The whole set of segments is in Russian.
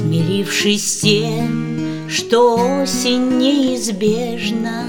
Смирившись с тем, что осень неизбежна,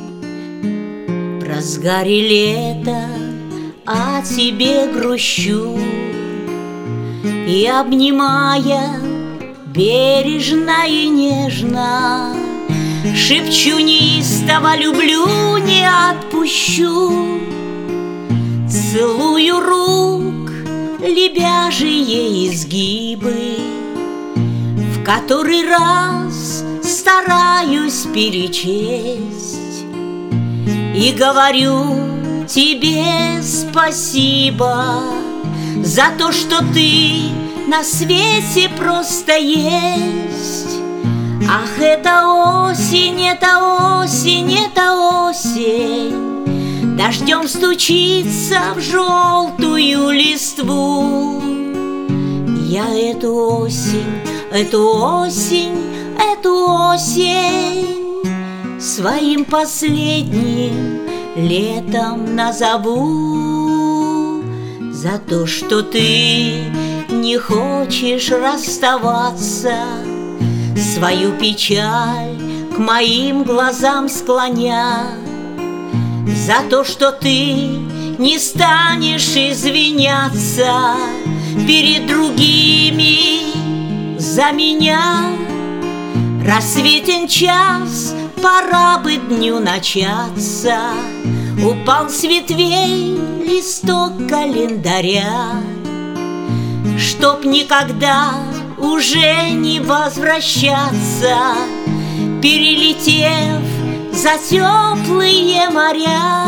в разгаре лета о тебе грущу и, обнимая бережно и нежно, шепчу неистово: люблю, не отпущу. Целую рук лебяжьи изгибы, в который раз стараюсь перечесть, и говорю тебе спасибо за то, что ты на свете просто есть. Ах, это осень, это осень, это осень, дождем стучится в желтую листву. Я эту осень, эту осень, эту осень своим последним летом назову. За то, что ты не хочешь расставаться, свою печаль к моим глазам склоня. За то, что ты не станешь извиняться перед другими за меня. Рассветен час, пора бы дню начаться, упал с ветвей листок календаря, чтоб никогда уже не возвращаться, перелетев за теплые моря.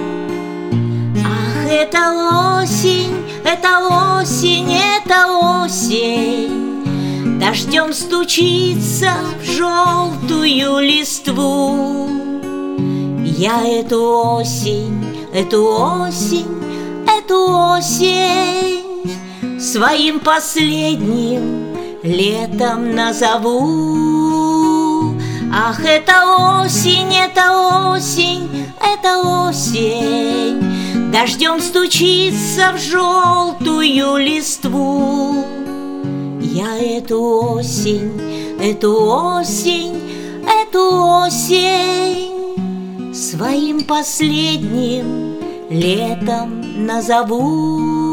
Ах, это осень, это осень, это осень, дождем стучится в желтую листву. Я эту осень, эту осень, эту осень своим последним летом назову. Ах, это осень, это осень, это осень, дождем стучится в желтую листву. Я эту осень, эту осень, эту осень своим последним летом назову.